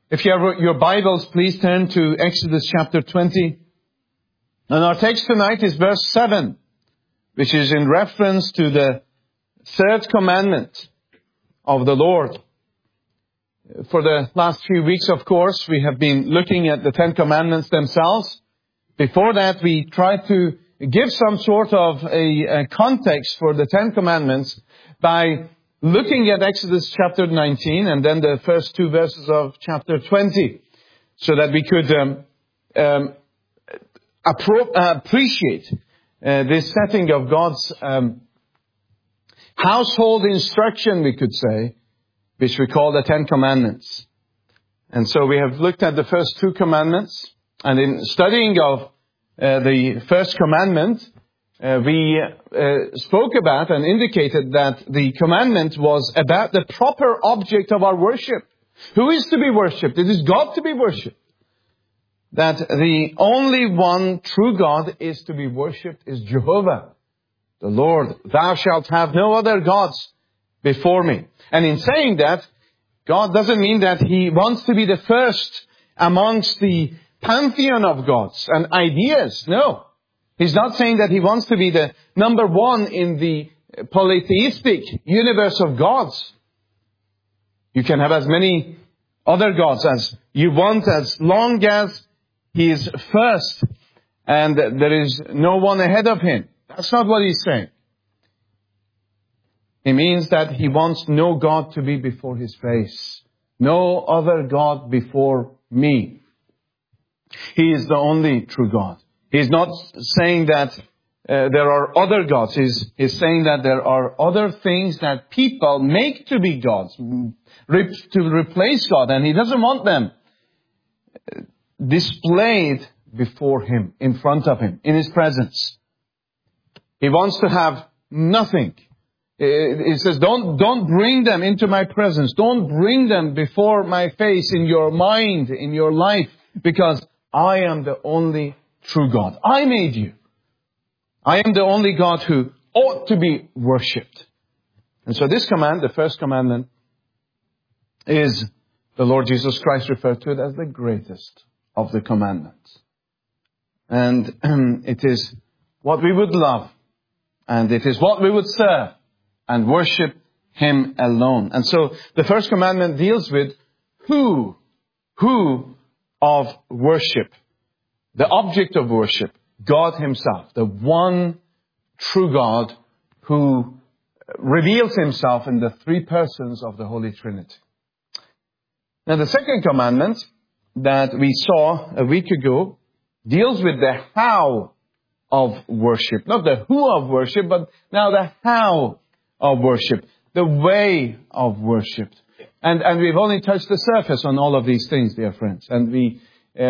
If you have your Bibles, please turn to Exodus chapter 20. And our text tonight is verse 7, which is in reference to the third commandment of the Lord. For the last few weeks, of course, we have been looking at the Ten Commandments themselves. Before that, we tried to give some sort of a context for the Ten Commandments by looking at Exodus chapter 19 and then the first two verses of chapter 20, so that we could appreciate this setting of God's household instruction, we could say, which we call the Ten Commandments. And so we have looked at the first two commandments, and in studying of the first commandment, we spoke about and indicated that the commandment was about the proper object of our worship. Who is to be worshipped? It is God to be worshipped. That the only one true God is to be worshipped is Jehovah, the Lord. Thou shalt have no other gods before me. And in saying that, God doesn't mean that He wants to be the first amongst the pantheon of gods and ideas. No. He's not saying that He wants to be the number one in the polytheistic universe of gods. You can have as many other gods as you want, as long as He is first and there is no one ahead of Him. That's not what He's saying. He means that He wants no God to be before His face. No other God before me. He is the only true God. He's not saying that there are other gods. He's saying that there are other things that people make to be gods, to replace God. And He doesn't want them displayed before Him, in front of Him, in His presence. He wants to have nothing. He says, don't bring them into my presence. Don't bring them before my face, in your mind, in your life, because I am the only true God. I made you. I am the only God who ought to be worshipped. And so this command, the first commandment, is the Lord Jesus Christ referred to it as the greatest of the commandments. And it is what we would love. And it is what we would serve and worship Him alone. And so the first commandment deals with who of worship. The object of worship, God Himself, the one true God who reveals Himself in the three persons of the Holy Trinity. Now the second commandment that we saw a week ago deals with the how of worship. Not the who of worship, but now the how of worship. The way of worship. And we've only touched the surface on all of these things, dear friends. And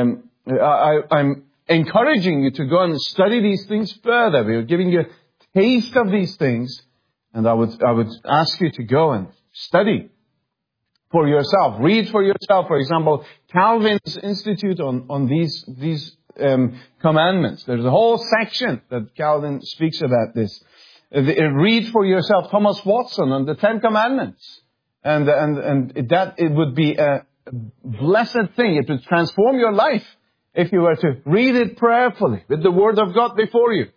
I'm encouraging you to go and study these things further. We're giving you a taste of these things. And I would ask you to go and study for yourself. Read for yourself. For example, Calvin's Institute on these commandments. There's a whole section that Calvin speaks about this. Read for yourself Thomas Watson on the Ten Commandments. And that it would be a blessed thing. It would transform your life if you were to read it prayerfully with the Word of God before you.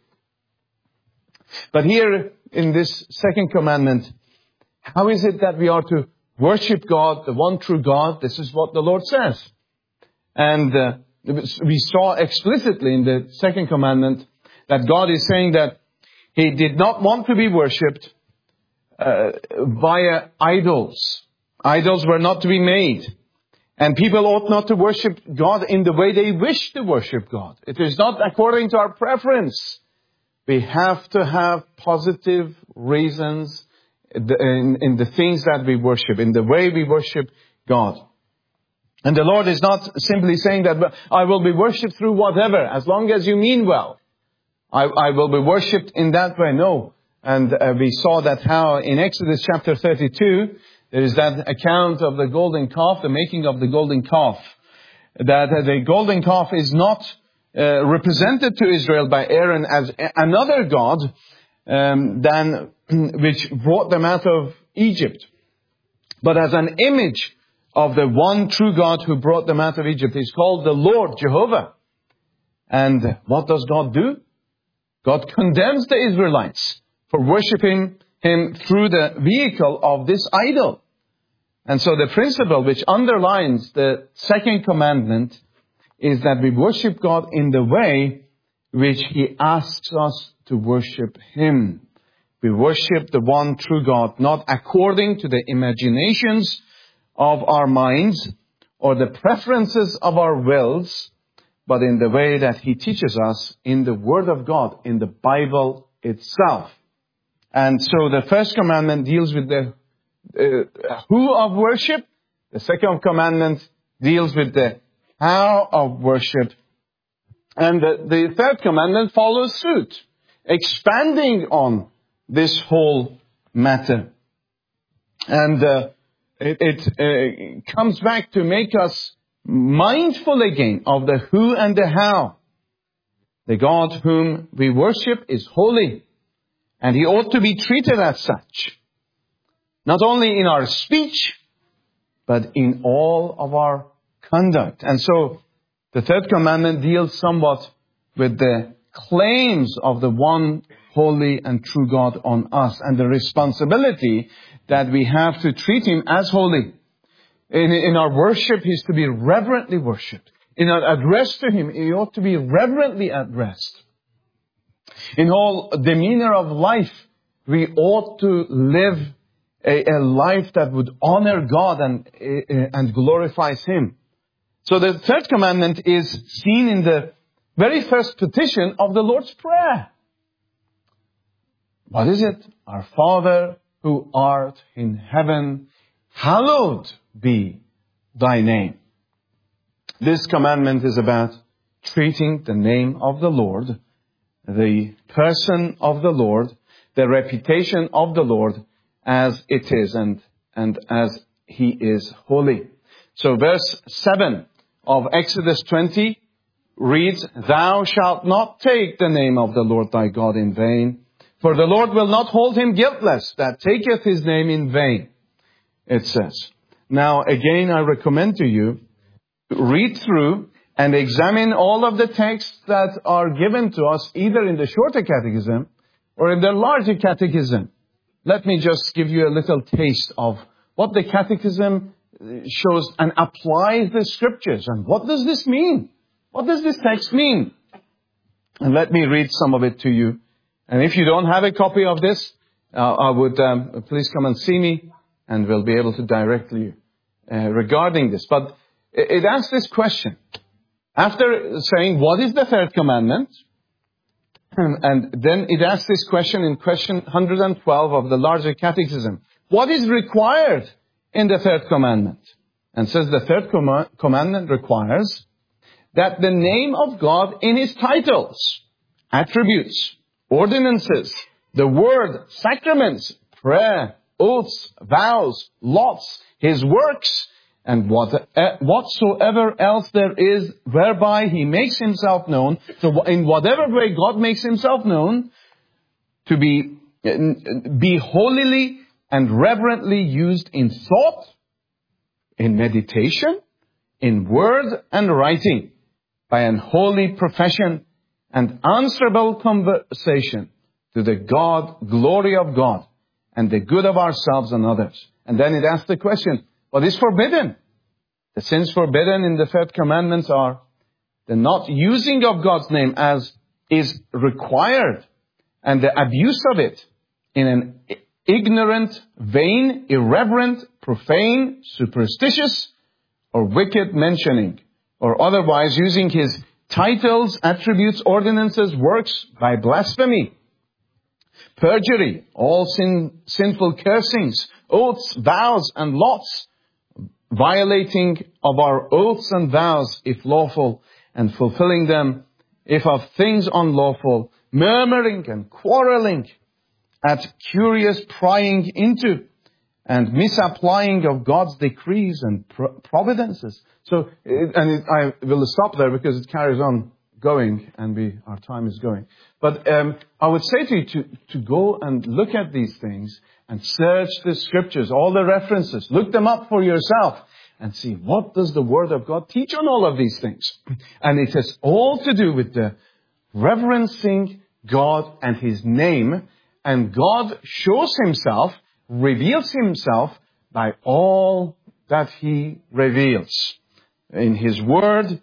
But here in this second commandment, how is it that we are to worship God, the one true God? This is what the Lord says. And we saw explicitly in the second commandment that God is saying that He did not want to be worshipped via idols. Idols were not to be made. And people ought not to worship God in the way they wish to worship God. It is not according to our preference. We have to have positive reasons in the things that we worship, in the way we worship God. And the Lord is not simply saying that I will be worshipped through whatever, as long as you mean well. I will be worshipped in that way. No. And we saw that how in Exodus chapter 32, there is that account of the golden calf, the making of the golden calf. That the golden calf is not represented to Israel by Aaron as another god than which brought them out of Egypt, but as an image of the one true God who brought them out of Egypt. He's called the Lord, Jehovah. And what does God do? God condemns the Israelites for worshiping Him through the vehicle of this idol. And so the principle which underlines the second commandment is that we worship God in the way which He asks us to worship Him. We worship the one true God, not according to the imaginations of our minds or the preferences of our wills, but in the way that He teaches us in the Word of God, in the Bible itself. And so the first commandment deals with the who of worship. The second commandment deals with the how of worship. And the third commandment follows suit, expanding on this whole matter. And it comes back to make us mindful again of the who and the how. The God whom we worship is holy, and He ought to be treated as such. Not only in our speech, but in all of our conduct. And so, the third commandment deals somewhat with the claims of the one holy and true God on us, and the responsibility that we have to treat Him as holy. In our worship, He is to be reverently worshipped. In our address to Him, He ought to be reverently addressed. In all demeanor of life, we ought to live a life that would honor God and glorifies Him. So the third commandment is seen in the very first petition of the Lord's Prayer. What is it? Our Father who art in heaven, hallowed be thy name. This commandment is about treating the name of the Lord, the person of the Lord, the reputation of the Lord as it is and as He is holy. So verse 7 of Exodus 20 reads, Thou shalt not take the name of the Lord thy God in vain, for the Lord will not hold him guiltless that taketh His name in vain, it says. Now again, I recommend to you, read through and examine all of the texts that are given to us either in the shorter catechism or in the larger catechism. Let me just give you a little taste of what the catechism shows and applies the scriptures. And what does this mean? What does this text mean? And let me read some of it to you. And if you don't have a copy of this, I would please come and see me, and we'll be able to direct you regarding this. But it asks this question. After saying, what is the third commandment? And then it asks this question in question 112 of the larger catechism. What is required in the third commandment? And says the third commandment requires that the name of God in His titles, attributes, ordinances, the word, sacraments, prayer, oaths, vows, lots, His works, and whatsoever else there is whereby He makes Himself known. So in whatever way God makes Himself known, to be holily and reverently used in thought, in meditation, in word and writing, by an holy profession and answerable conversation to the glory of God and the good of ourselves and others. And then it asks the question, what is forbidden? The sins forbidden in the third commandments are the not using of God's name as is required, and the abuse of it in an ignorant, vain, irreverent, profane, superstitious, or wicked mentioning, or otherwise using His titles, attributes, ordinances, works by blasphemy, perjury, all sinful cursings, oaths, vows, and lots, violating of our oaths and vows, if lawful, and fulfilling them, if of things unlawful, murmuring and quarreling, at curious prying into, and misapplying of God's decrees and providences. So, I will stop there because it carries on going, and our time is going. But I would say to you to go and look at these things and search the scriptures, all the references, look them up for yourself, and see what does the Word of God teach on all of these things. And it has all to do with the reverencing God and His name. And God shows Himself, reveals Himself by all that He reveals in His Word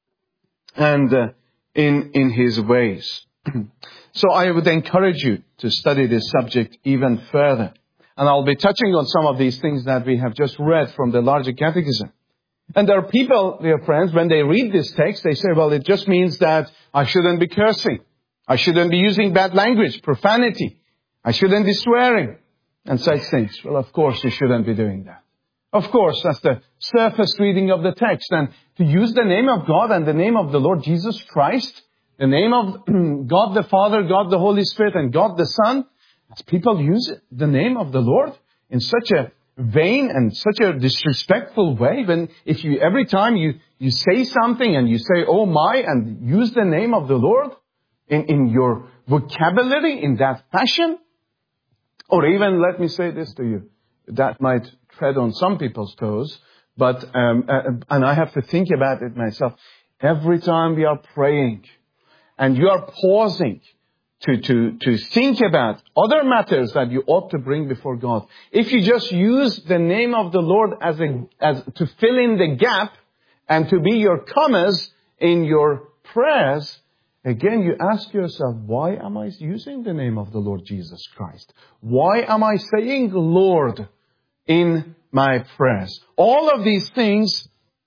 and in His ways. So I would encourage you to study this subject even further. And I'll be touching on some of these things that we have just read from the larger catechism. And there are people, dear friends, when they read this text, they say, well, it just means that I shouldn't be cursing. I shouldn't be using bad language, profanity. I shouldn't be swearing and such things. Well, of course you shouldn't be doing that. Of course, that's the surface reading of the text. And to use the name of God and the name of the Lord Jesus Christ, the name of God the Father, God the Holy Spirit, and God the Son, as people use the name of the Lord in such a vain and such a disrespectful way, when if you every time you say something and you say, oh my, and use the name of the Lord in your vocabulary in that fashion, or even, let me say this to you, that might tread on some people's toes, but and I have to think about it myself. Every time we are praying and you are pausing to think about other matters that you ought to bring before God, if you just use the name of the Lord as to fill in the gap and to be your commas in your prayers, again, you ask yourself, why am I using the name of the Lord Jesus Christ? Why am I saying Lord in my prayers? All of these things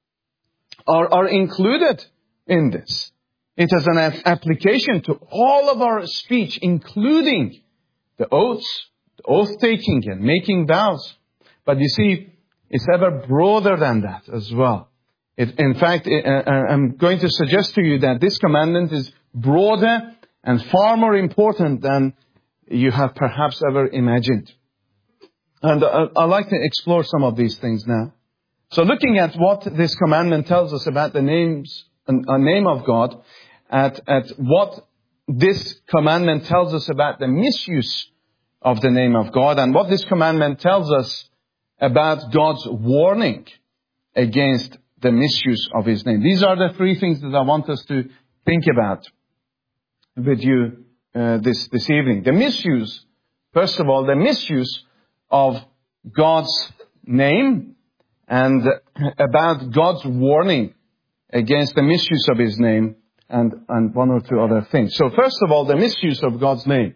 are included in this. It has an application to all of our speech, including the oaths, the oath-taking and making vows. But you see, it's ever broader than that as well. In fact, I'm going to suggest to you that this commandment is broader and far more important than you have perhaps ever imagined. And I'd like to explore some of these things now. So looking at what this commandment tells us about the name of God, at what this commandment tells us about the misuse of the name of God, and what this commandment tells us about God's warning against the misuse of His name. These are the three things that I want us to think about with you this evening. The misuse, first of all, the misuse of God's name, and about God's warning against the misuse of His name, and one or two other things. So first of all, the misuse of God's name.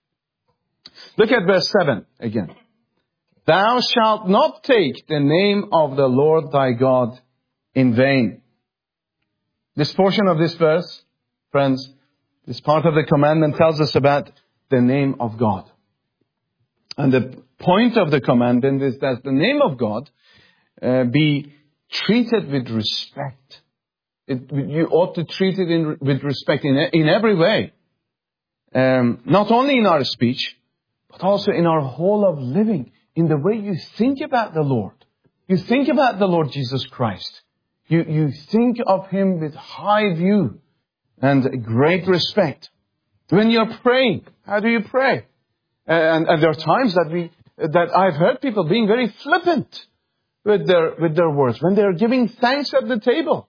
Look at verse 7 again. Thou shalt not take the name of the Lord thy God in vain. This portion of this verse, friends, this part of the commandment tells us about the name of God. And the point of the commandment is that the name of God be treated with respect. You ought to treat it with respect in every way. Not only in our speech, but also in our whole of living. In the way you think about the Lord. You think about the Lord Jesus Christ. You think of Him with high view and great respect. When you're praying, how do you pray? And there are times that I've heard people being very flippant with their words when they're giving thanks at the table.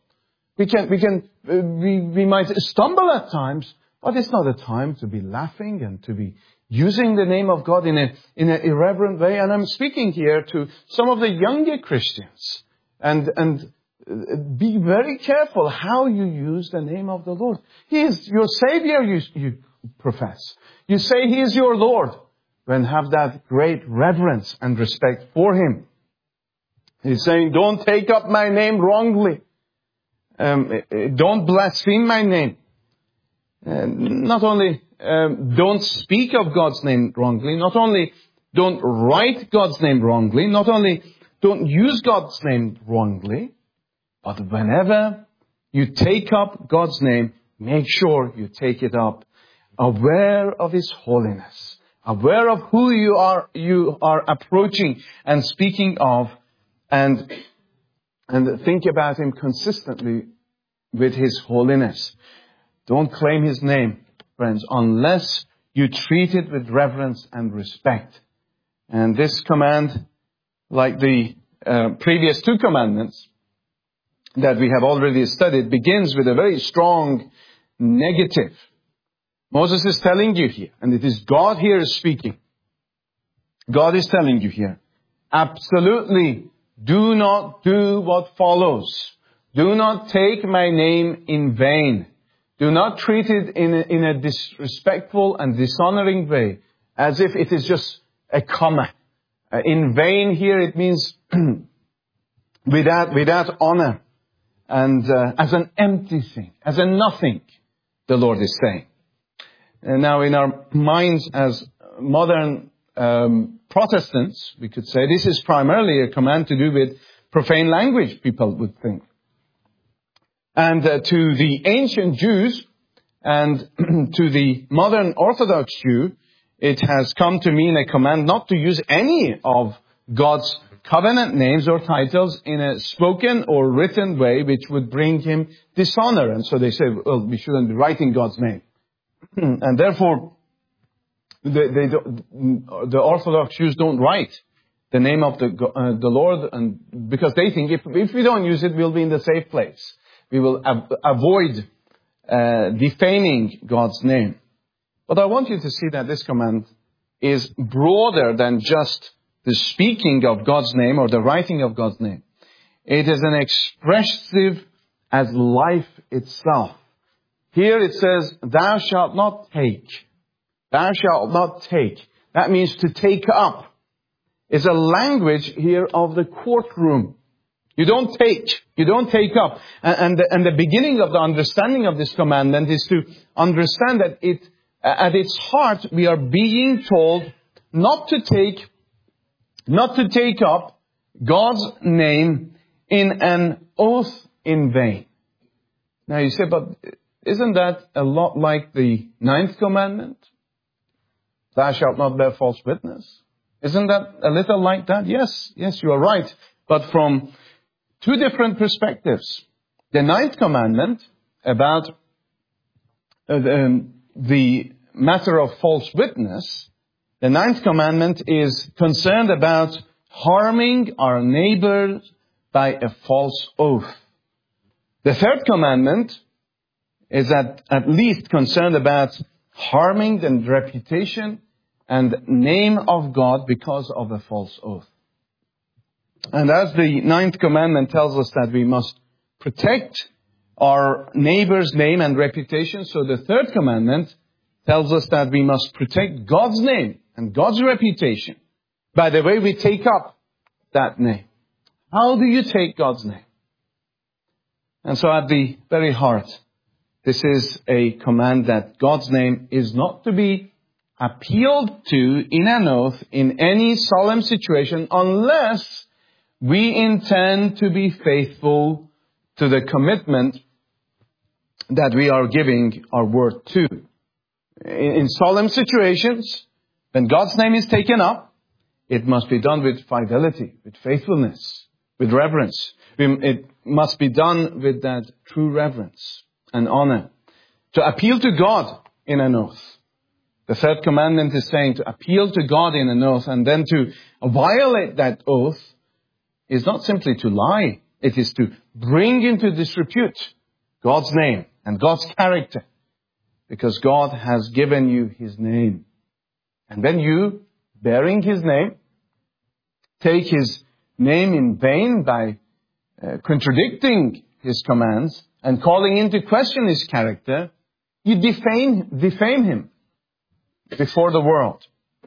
We might stumble at times, but it's not a time to be laughing and to be using the name of God in an irreverent way. And I'm speaking here to some of the younger Christians. And be very careful how you use the name of the Lord. He is your Savior, you profess. You say He is your Lord. Then have that great reverence and respect for Him. He's saying, don't take up my name wrongly. Don't blaspheme my name. Not only don't speak of God's name wrongly, not only don't write God's name wrongly, not only don't use God's name wrongly, but whenever you take up God's name, make sure you take it up aware of His holiness, aware of who you are approaching and speaking of, and think about Him consistently with His holiness. Don't claim His name, friends, unless you treat it with reverence and respect. And this command, like the previous 2 commandments that we have already studied begins with a very strong negative. Moses is telling you here, and it is God here speaking. God is telling you here, absolutely do not do what follows. Do not take my name in vain. Do not treat it in a disrespectful and dishonoring way, as if it is just a comma. In vain here it means without honor, and as an empty thing, as a nothing, the Lord is saying. And now in our minds as modern Protestants, we could say this is primarily a command to do with profane language, people would think. And to the ancient Jews and to the modern Orthodox Jew, it has come to mean a command not to use any of God's covenant names or titles in a spoken or written way which would bring him dishonor. And so they say, well, we shouldn't be writing God's name. And therefore, the Orthodox Jews don't write the name of the Lord, and because they think if we don't use it, we'll be in the safe place. We will avoid defaming God's name. But I want you to see that this command is broader than just the speaking of God's name or the writing of God's name. It is an expressive as life itself. Here it says, thou shalt not take. Thou shalt not take. That means to take up. It's a language here of the courtroom. You don't take. You don't take up. And the beginning of the understanding of this commandment is to understand that at its heart, we are being told not to take up God's name in an oath in vain. Now you say, but isn't that a lot like the 9th commandment? Thou shalt not bear false witness. Isn't that a little like that? Yes, you are right. But from 2 different perspectives. The 9th commandment about the matter of false witness, the 9th commandment is concerned about harming our neighbors by a false oath. The 3rd commandment is at least concerned about harming the reputation and name of God because of a false oath. And as the 9th commandment tells us that we must protect our neighbor's name and reputation, so the 3rd commandment tells us that we must protect God's name and God's reputation by the way we take up that name. How do you take God's name? And so at the very heart, this is a command that God's name is not to be appealed to in an oath in any solemn situation unless we intend to be faithful to the commitment that we are giving our word to. In solemn situations, when God's name is taken up, it must be done with fidelity, with faithfulness, with reverence. It must be done with that true reverence and honor. To appeal to God in an oath. The 3rd commandment is saying to appeal to God in an oath, and then to violate that oath is not simply to lie. It is to bring into disrepute God's name and God's character. Because God has given you His name. And when you, bearing His name, take His name in vain by contradicting His commands and calling into question His character, you defame Him before the world.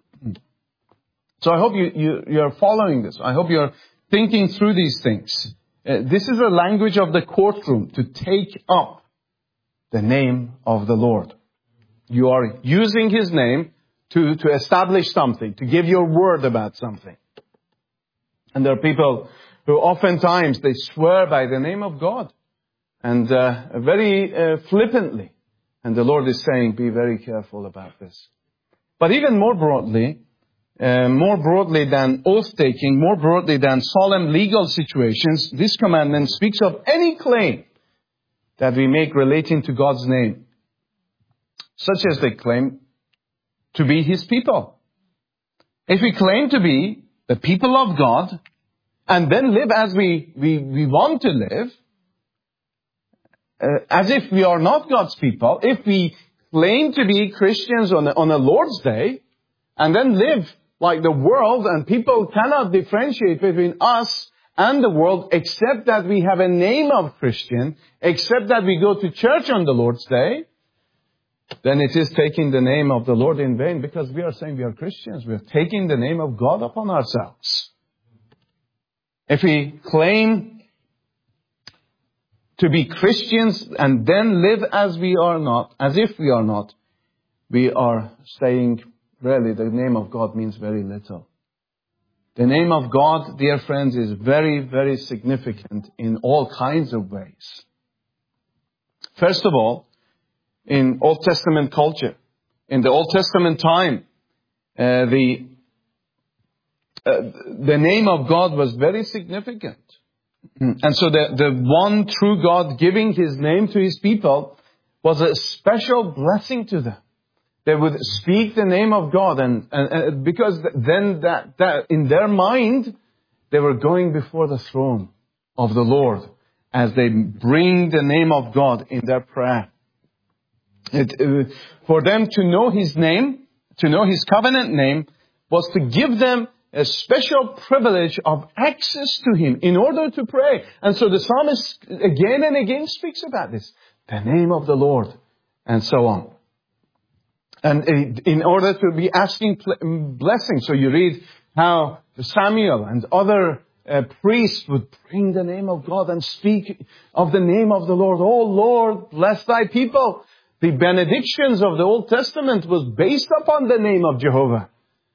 So I hope you're following this. I hope you're thinking through these things. This is a language of the courtroom, to take up the name of the Lord. You are using His name to establish something, to give your word about something. And there are people who oftentimes they swear by the name of God, and very flippantly. And the Lord is saying, be very careful about this. But even more broadly than oath-taking, more broadly than solemn legal situations, this commandment speaks of any claim that we make relating to God's name, such as they claim to be His people. If we claim to be the people of God and then live as we want to live, as if we are not God's people, if we claim to be Christians on a Lord's Day, and then live like the world, and people cannot differentiate between us and the world, except that we have a name of Christian, except that we go to church on the Lord's Day, then it is taking the name of the Lord in vain, because we are saying we are Christians. We are taking the name of God upon ourselves. If we claim to be Christians and then live as we are not, as if we are not, we are saying, really, the name of God means very little. The name of God, dear friends, is very, very significant in all kinds of ways. First of all, in Old Testament culture, in the Old Testament time, the name of God was very significant. And so the one true God giving His name to His people was a special blessing to them. They would speak the name of God, and because then that in their mind, they were going before the throne of the Lord as they bring the name of God in their prayer. For them to know His name, to know His covenant name, was to give them a special privilege of access to Him in order to pray. And so the psalmist again and again speaks about this. The name of the Lord, and so on. And in order to be asking blessings. So you read how Samuel and other priests would bring the name of God and speak of the name of the Lord. Oh Lord, bless thy people. The benedictions of the Old Testament was based upon the name of Jehovah.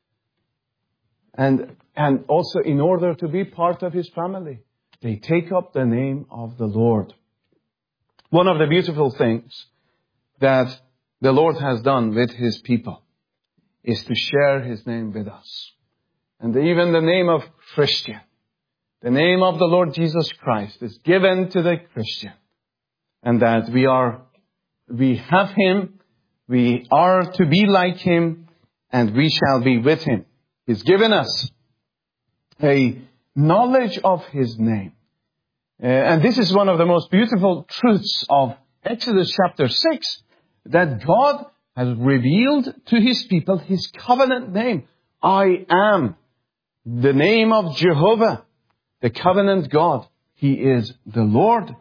And also in order to be part of His family, they take up the name of the Lord. One of the beautiful things that the Lord has done with His people is to share His name with us. And even the name of Christian, the name of the Lord Jesus Christ is given to the Christian. And that we have Him, we are to be like Him, and we shall be with Him. He's given us a knowledge of His name. And this is one of the most beautiful truths of Exodus chapter 6, that God has revealed to His people His covenant name. I am the name of Jehovah, the covenant God. He is the Lord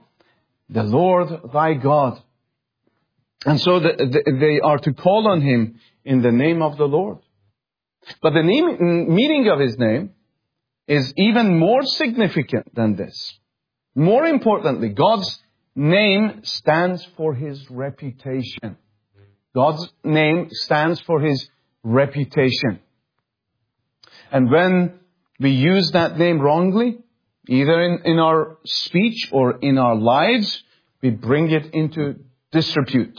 thy God. And so they are to call on Him in the name of the Lord. But the meaning of His name is even more significant than this. More importantly, God's name stands for His reputation. God's name stands for His reputation. And when we use that name wrongly, either in our speech or in our lives, we bring it into disrepute.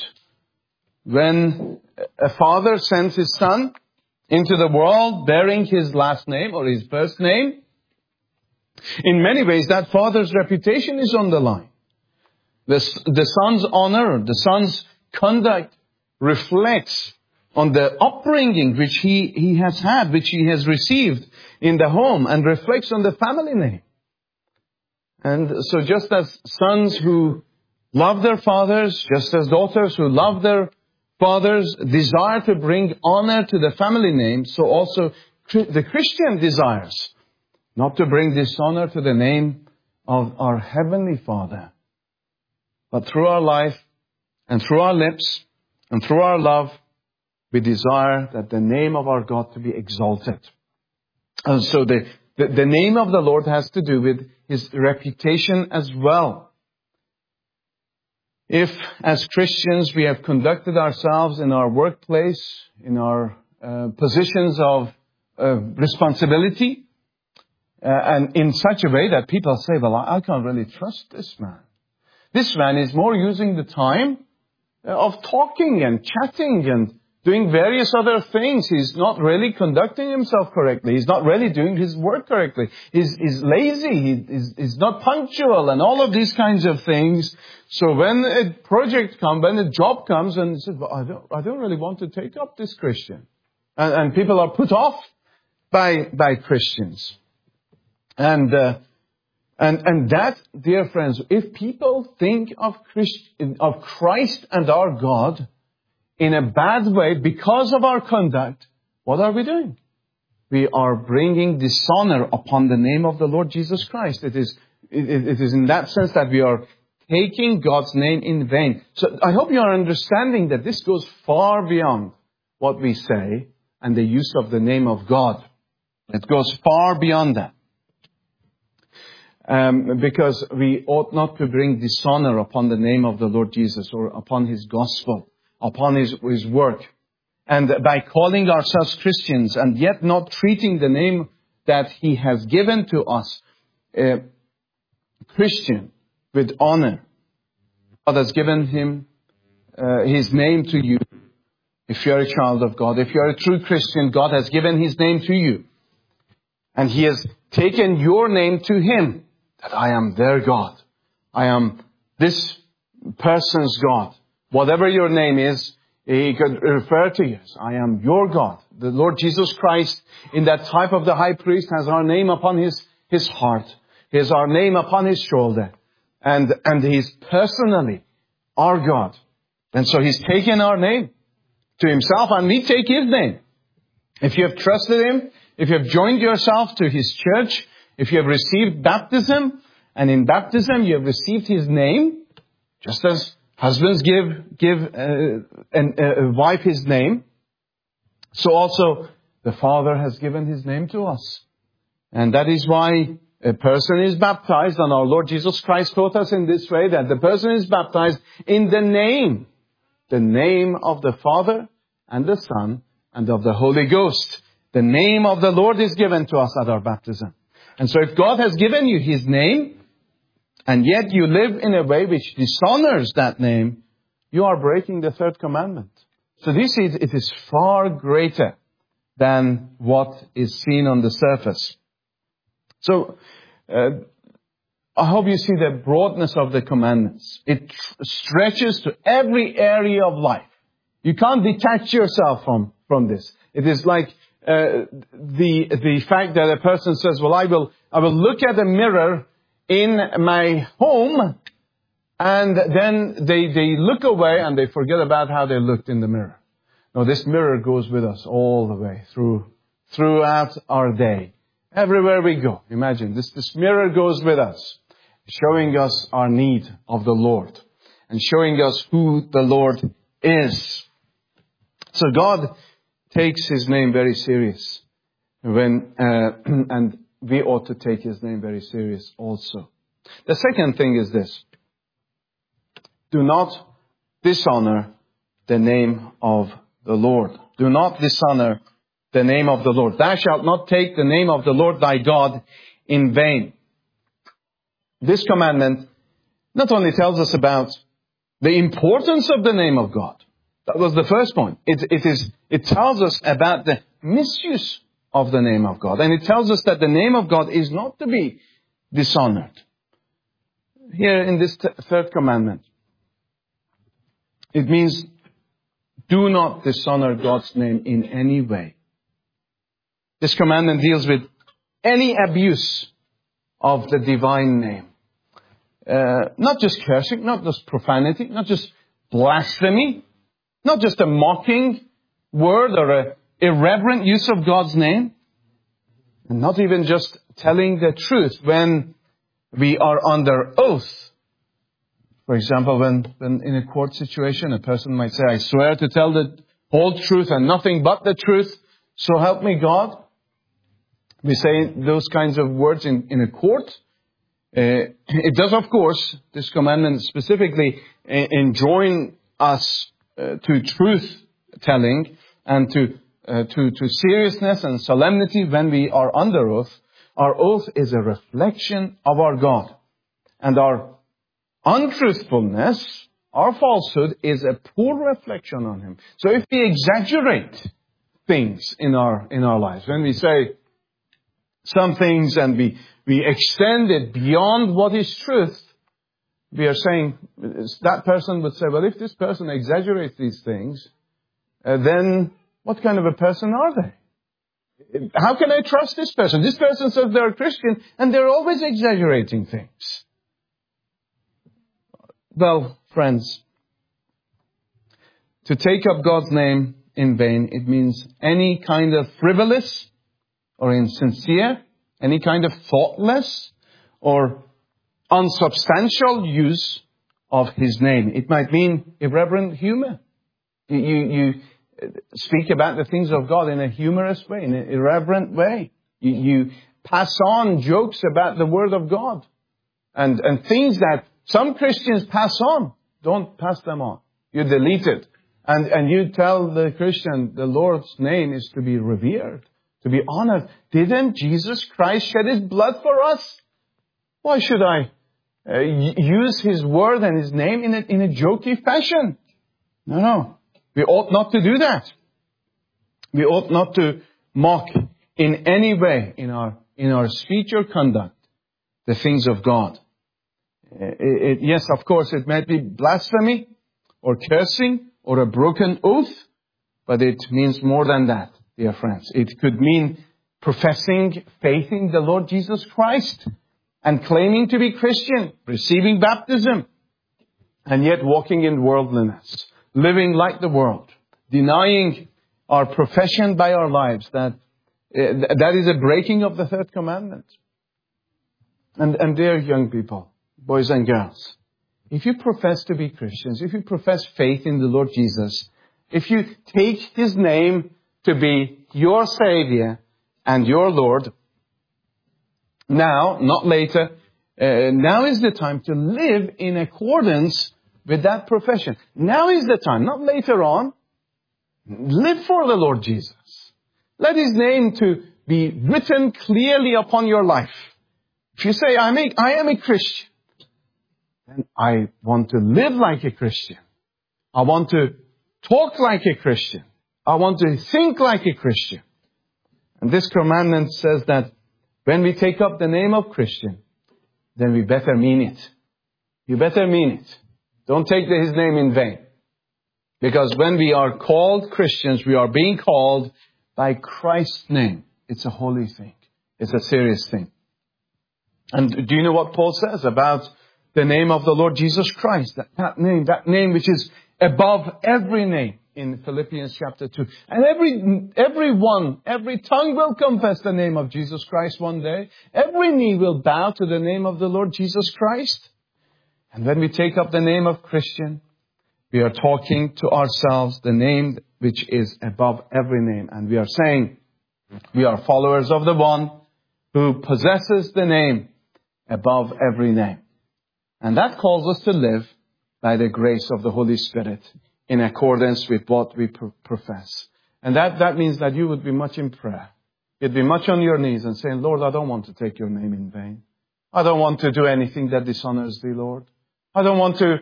When a father sends his son into the world bearing his last name or his first name, in many ways that father's reputation is on the line. The son's honor, the son's conduct reflects on the upbringing which he has had, which he has received in the home, and reflects on the family name. And so just as sons who love their fathers, just as daughters who love their fathers desire to bring honor to the family name, so also the Christian desires not to bring dishonor to the name of our Heavenly Father. But through our life and through our lips and through our love, we desire that the name of our God to be exalted. And so the name of the Lord has to do with His reputation as well. If, as Christians, we have conducted ourselves in our workplace, in our positions of responsibility, and in such a way that people say, well, I can't really trust this man. This man is more using the time of talking and chatting and doing various other things. He's not really conducting himself correctly. He's not really doing his work correctly. He's lazy. He's not punctual and all of these kinds of things. So when a project comes, when a job comes, and he says, well, I don't really want to take up this Christian. And people are put off by Christians. And that, dear friends, if people think of Christ and our God in a bad way because of our conduct, what are we doing? We are bringing dishonor upon the name of the Lord Jesus Christ. It is in that sense that we are taking God's name in vain. So I hope you are understanding that this goes far beyond what we say and the use of the name of God. It goes far beyond that. Because we ought not to bring dishonor upon the name of the Lord Jesus or upon His gospel, upon His work. And by calling ourselves Christians and yet not treating the name that He has given to us, Christian, with honor. God has given His name to you. If you are a child of God, if you are a true Christian, God has given His name to you. And He has taken your name to Him. That I am their God. I am this person's God. Whatever your name is, He could refer to you as, I am your God. The Lord Jesus Christ, in that type of the high priest, has our name upon His heart. He has our name upon His shoulder. And He's personally our God. And so He's taken our name to Himself, and we take His name. If you have trusted Him, if you have joined yourself to His church, if you have received baptism, and in baptism you have received His name, just as husbands give a wife his name, so also the Father has given His name to us. And that is why a person is baptized, and our Lord Jesus Christ taught us in this way, that the person is baptized in the name of the Father and the Son and of the Holy Ghost. The name of the Lord is given to us at our baptism. And so if God has given you His name, and yet you live in a way which dishonors that name, you are breaking the third commandment. So it is far greater than what is seen on the surface. So, I hope you see the broadness of the commandments. It stretches to every area of life. You can't detach yourself from this. It is like the fact that a person says, well, I will look at a mirror in my home, and then they look away and they forget about how they looked in the mirror. No, this mirror goes with us all the way throughout our day. Everywhere we go. Imagine, this mirror goes with us, showing us our need of the Lord and showing us who the Lord is. So God takes His name very serious, and we ought to take His name very serious also. The second thing is this: do not dishonor the name of the Lord. Do not dishonor the name of the Lord. Thou shalt not take the name of the Lord thy God in vain. This commandment not only tells us about the importance of the name of God. That was the first point. It tells us about the misuse of the name of God. And it tells us that the name of God is not to be dishonored. Here in this third commandment, it means do not dishonor God's name in any way. This commandment deals with any abuse of the divine name. Not just cursing, not just profanity, not just blasphemy, not just a mocking word or an irreverent use of God's name, and not even just telling the truth when we are under oath. For example, when in a court situation, a person might say, I swear to tell the whole truth and nothing but the truth, so help me God. We say those kinds of words in a court. It does, of course, this commandment specifically enjoin us to truth-telling and to seriousness and solemnity when we are under oath. Our oath is a reflection of our God. And our untruthfulness, our falsehood, is a poor reflection on Him. So if we exaggerate things in our lives, when we say some things and we extend it beyond what is truth, we are saying, that person would say, well, if this person exaggerates these things, then what kind of a person are they? How can I trust this person? This person says they're a Christian, and they're always exaggerating things. Well, friends, to take up God's name in vain, it means any kind of frivolous or insincere, any kind of thoughtless or unsubstantial use of His name. It might mean irreverent humor. You speak about the things of God in a humorous way, in an irreverent way. You pass on jokes about the Word of God. And things that some Christians pass on, don't pass them on. You delete it. And you tell the Christian the Lord's name is to be revered, to be honored. Didn't Jesus Christ shed His blood for us? Why should I use His word and His name in a jokey fashion? No. We ought not to do that. We ought not to mock in any way in our speech or conduct the things of God. Yes, of course, it might be blasphemy or cursing or a broken oath, but it means more than that, dear friends. It could mean professing faith in the Lord Jesus Christ and claiming to be Christian, receiving baptism, and yet walking in worldliness, living like the world, denying our profession by our lives. That is a breaking of the third commandment. And dear young people, boys and girls, if you profess to be Christians, if you profess faith in the Lord Jesus, if you take His name to be your Savior and your Lord, now, not later, now is the time to live in accordance with that profession. Now is the time, not later on. Live for the Lord Jesus. Let His name to be written clearly upon your life. If you say, I am a Christian, then I want to live like a Christian. I want to talk like a Christian. I want to think like a Christian. And this commandment says that when we take up the name of Christian, then we better mean it. You better mean it. Don't take His name in vain. Because when we are called Christians, we are being called by Christ's name. It's a holy thing. It's a serious thing. And do you know what Paul says about the name of the Lord Jesus Christ? That name which is above every name in Philippians chapter 2. And every tongue will confess the name of Jesus Christ one day. Every knee will bow to the name of the Lord Jesus Christ. And when we take up the name of Christian, we are talking to ourselves the name which is above every name. And we are saying we are followers of the one who possesses the name above every name. And that calls us to live by the grace of the Holy Spirit in accordance with what we profess. And that means that you would be much in prayer. You'd be much on your knees and saying, Lord, I don't want to take your name in vain. I don't want to do anything that dishonors thee, Lord. I don't want to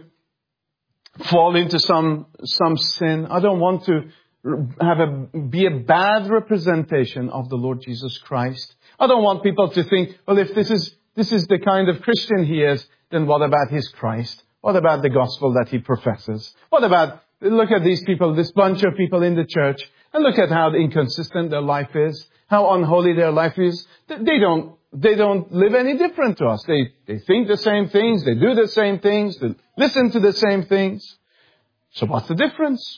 fall into some sin. I don't want to be a bad representation of the Lord Jesus Christ. I don't want people to think, well, if this is the kind of Christian he is, then what about his Christ? What about the gospel that he professes? What about, look at these people, this bunch of people in the church, and look at how inconsistent their life is, how unholy their life is. They don't live any different to us. They think the same things, they do the same things, they listen to the same things. So what's the difference?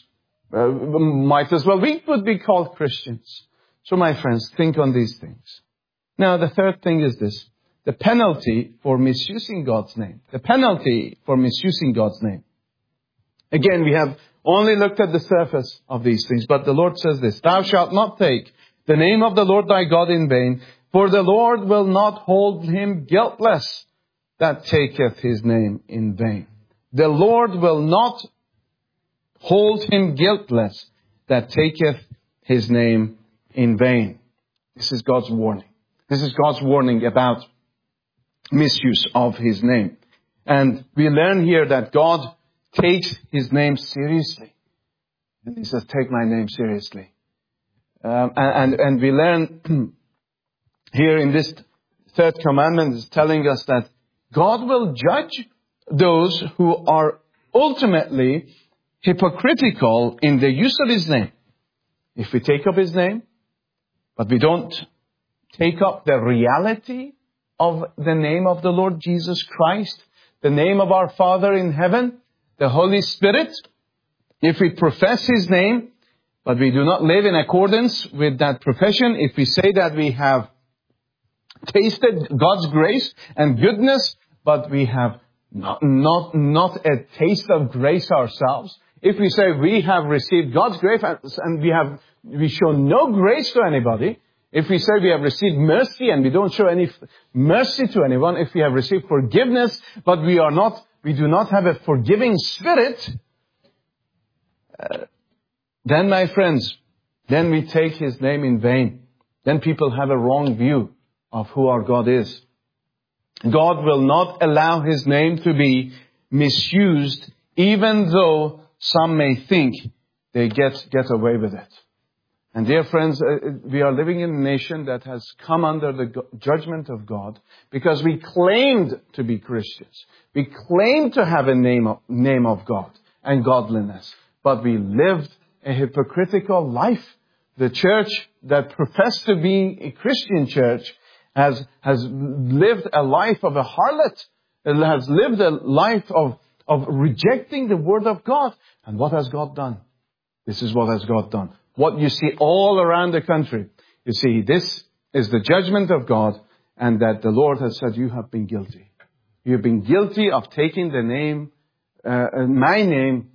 Might as well we would be called Christians. So my friends, think on these things. Now the third thing is this. The penalty for misusing God's name. The penalty for misusing God's name. Again, we have only looked at the surface of these things, but the Lord says this, Thou shalt not take the name of the Lord thy God in vain, for the Lord will not hold him guiltless that taketh his name in vain. The Lord will not hold him guiltless that taketh his name in vain. This is God's warning. This is God's warning about misuse of his name. And we learn here that God takes his name seriously. And he says, take my name seriously. And we learn here in this third commandment is telling us that God will judge those who are ultimately hypocritical in the use of his name. If we take up his name, but we don't take up the reality of the name of the Lord Jesus Christ, the name of our Father in heaven, the Holy Spirit. If we profess His name, but we do not live in accordance with that profession, if we say that we have tasted God's grace and goodness, but we have not a taste of grace ourselves, if we say we have received God's grace and we show no grace to anybody, if we say we have received mercy and we don't show any mercy to anyone, if we have received forgiveness, but we do not have a forgiving spirit, then, my friends, then we take His name in vain. Then people have a wrong view of who our God is. God will not allow His name to be misused, even though some may think they get away with it. And dear friends, we are living in a nation that has come under the judgment of God because we claimed to be Christians. We claimed to have a name of God and godliness, but we lived a hypocritical life. The church that professed to be a Christian church has lived a life of a harlot. It has lived a life of rejecting the Word of God. And what has God done? This is what has God done. What you see all around the country. You see, this is the judgment of God, and that the Lord has said, you have been guilty. You've been guilty of taking the name, my name,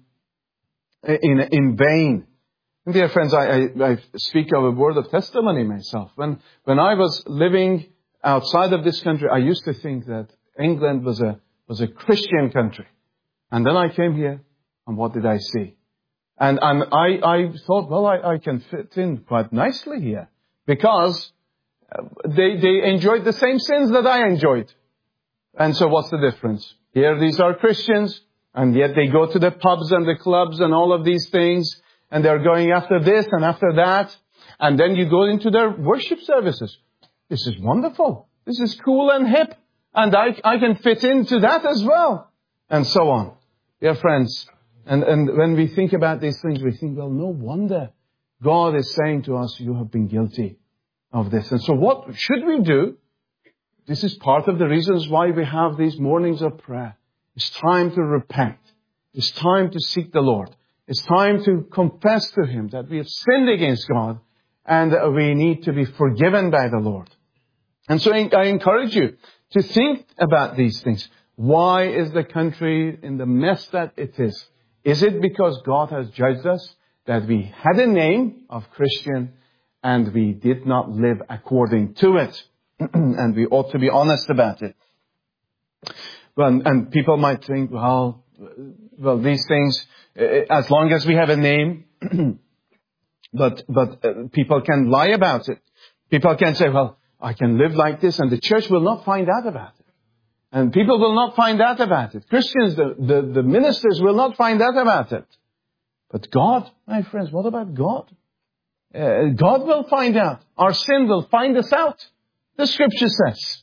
in vain. And dear friends, I speak of a word of testimony myself. When I was living outside of this country, I used to think that England was a Christian country. And then I came here, and what did I see? And I thought, well, I can fit in quite nicely here. Because they enjoyed the same sins that I enjoyed. And so what's the difference? Here these are Christians, and yet they go to the pubs and the clubs and all of these things, and they're going after this and after that. And then you go into their worship services. This is wonderful. This is cool and hip. And I can fit into that as well. And so on. Dear friends, and when we think about these things, we think, well, no wonder God is saying to us, you have been guilty of this. And so what should we do? This is part of the reasons why we have these mornings of prayer. It's time to repent. It's time to seek the Lord. It's time to confess to Him that we have sinned against God and we need to be forgiven by the Lord. And so I encourage you to think about these things. Why is the country in the mess that it is? Is it because God has judged us that we had a name of Christian and we did not live according to it? And we ought to be honest about it. Well, and people might think, well, these things, as long as we have a name, but people can lie about it. People can say, well, I can live like this, and the church will not find out about it. And people will not find out about it. Christians, the ministers will not find out about it. But God, my friends, what about God? God will find out. Our sin will find us out. The Scripture says.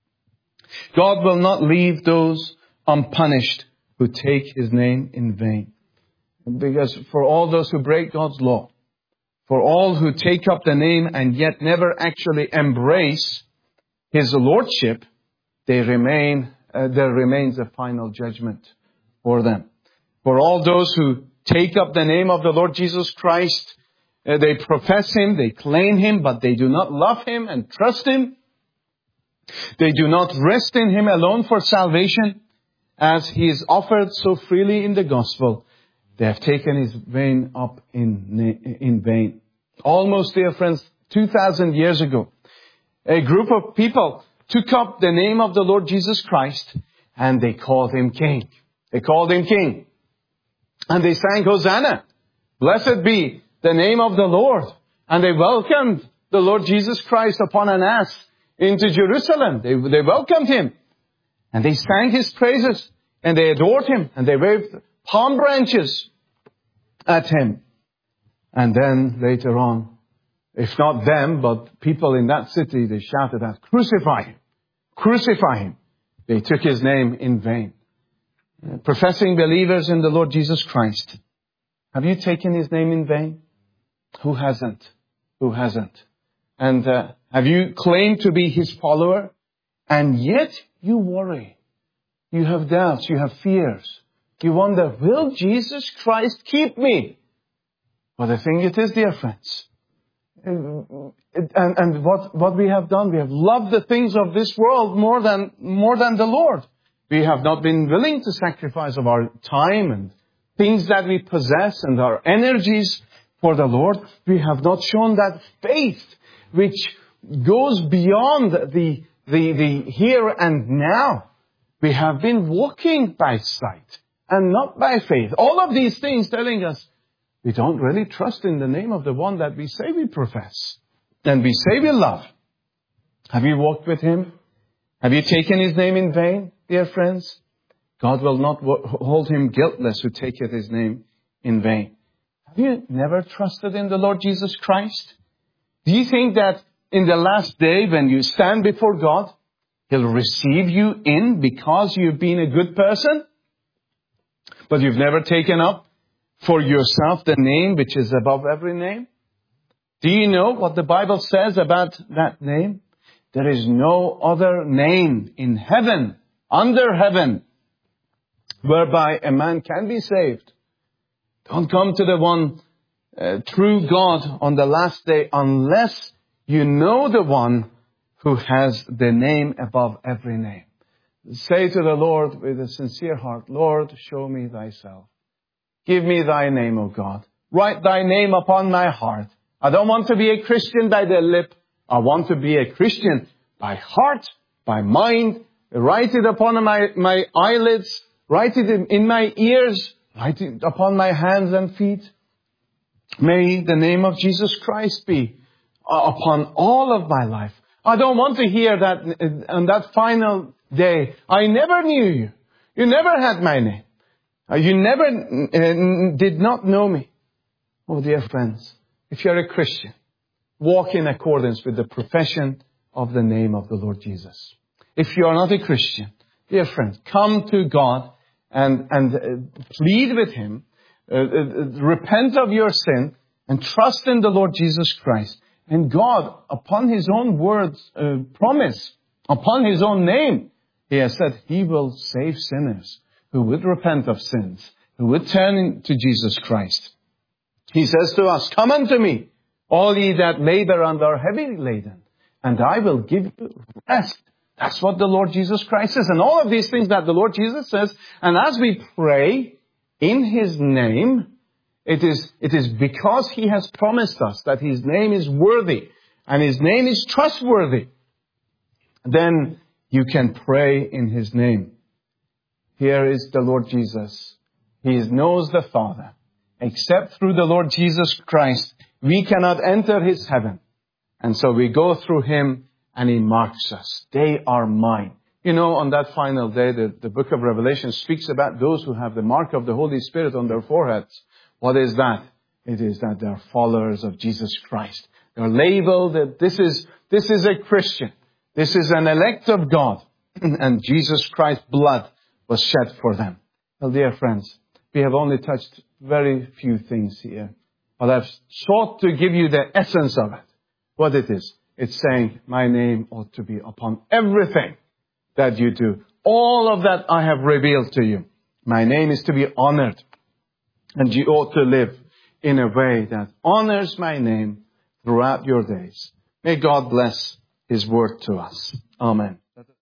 God will not leave those unpunished who take His name in vain. Because for all those who break God's law, for all who take up the name and yet never actually embrace His lordship, there remains a final judgment for them. For all those who take up the name of the Lord Jesus Christ, they profess Him, they claim Him, but they do not love Him and trust Him. They do not rest in Him alone for salvation, as He is offered so freely in the gospel. They have taken His name up in vain. Almost, dear friends, 2,000 years ago, a group of people took up the name of the Lord Jesus Christ and they called Him King. They called Him King. And they sang Hosanna. Blessed be the name of the Lord. And they welcomed the Lord Jesus Christ upon an ass into Jerusalem. They welcomed Him. And they sang His praises. And they adored Him. And they waved palm branches at Him. And then later on, if not them, but people in that city, they shouted out, crucify Him. Crucify Him. They took His name in vain. Professing believers in the Lord Jesus Christ. Have you taken His name in vain? Who hasn't? Who hasn't? And have you claimed to be His follower? And yet you worry. You have doubts. You have fears. You wonder, will Jesus Christ keep me? Well, the thing it is, dear friends. And what we have done, we have loved the things of this world more than the Lord. We have not been willing to sacrifice of our time and things that we possess and our energies for the Lord. We have not shown that faith which goes beyond the here and now. We have been walking by sight and not by faith. All of these things telling us we don't really trust in the name of the one that we say we profess and we say we love. Have you walked with Him? Have you taken His name in vain, dear friends? God will not hold him guiltless who taketh His name in vain. Have you never trusted in the Lord Jesus Christ? Do you think that in the last day when you stand before God, He'll receive you in because you've been a good person? But you've never taken up for yourself the name which is above every name? Do you know what the Bible says about that name? There is no other name in heaven, under heaven, whereby a man can be saved. Don't come to the one true God on the last day unless you know the one who has the name above every name. Say to the Lord with a sincere heart, Lord, show me Thyself. Give me Thy name, O God. Write Thy name upon my heart. I don't want to be a Christian by the lip. I want to be a Christian by heart, by mind. Write it upon my eyelids. Write it in my ears. Write it upon my hands and feet. May the name of Jesus Christ be upon all of my life. I don't want to hear that on that final day, I never knew you. You never had my name. You never did not know me. Oh, dear friends, if you're a Christian, walk in accordance with the profession of the name of the Lord Jesus. If you are not a Christian, dear friends, come to God and plead with Him, repent of your sin, and trust in the Lord Jesus Christ. And God, upon His own words, promise, upon His own name, He has said He will save sinners who would repent of sins, who would turn to Jesus Christ. He says to us, come unto me, all ye that labor and are heavy laden, and I will give you rest. That's what the Lord Jesus Christ says. And all of these things that the Lord Jesus says. And as we pray in His name, it is because He has promised us that His name is worthy and His name is trustworthy. Then you can pray in His name. Here is the Lord Jesus. He knows the Father. Except through the Lord Jesus Christ, we cannot enter His heaven. And so we go through Him and He marks us. They are mine. You know, on that final day, the book of Revelation speaks about those who have the mark of the Holy Spirit on their foreheads. What is that? It is that they are followers of Jesus Christ. They are labeled that this is a Christian. This is an elect of God. And Jesus Christ's blood was shed for them. Well, dear friends, we have only touched very few things here. But I've sought to give you the essence of it. What it is. It's saying, my name ought to be upon everything that you do. All of that I have revealed to you. My name is to be honored. And you ought to live in a way that honors my name throughout your days. May God bless His word to us. Amen.